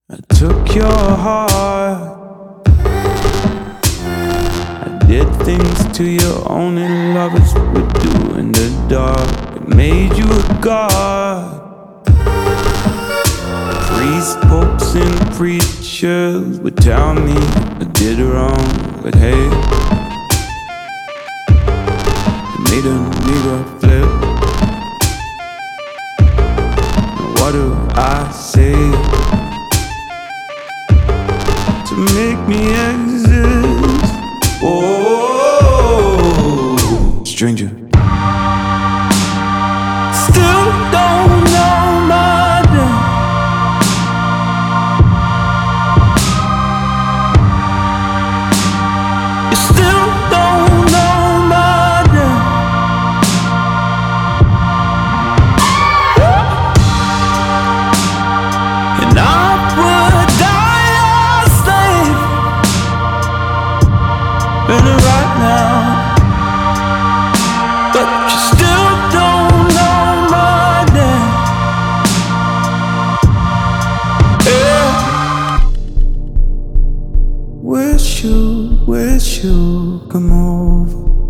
I took your heart, I did things to you only lovers would do in the dark. It made you a god. Priests, popes, and preachers would tell me I did wrong, but hey, it made a nigga flip. Now what do I say to make me exist? Oh, stranger. Still don't know my name. You still don't know my name. And I would die a slave right now, but you still don't know my name. Yeah. Wish you come over.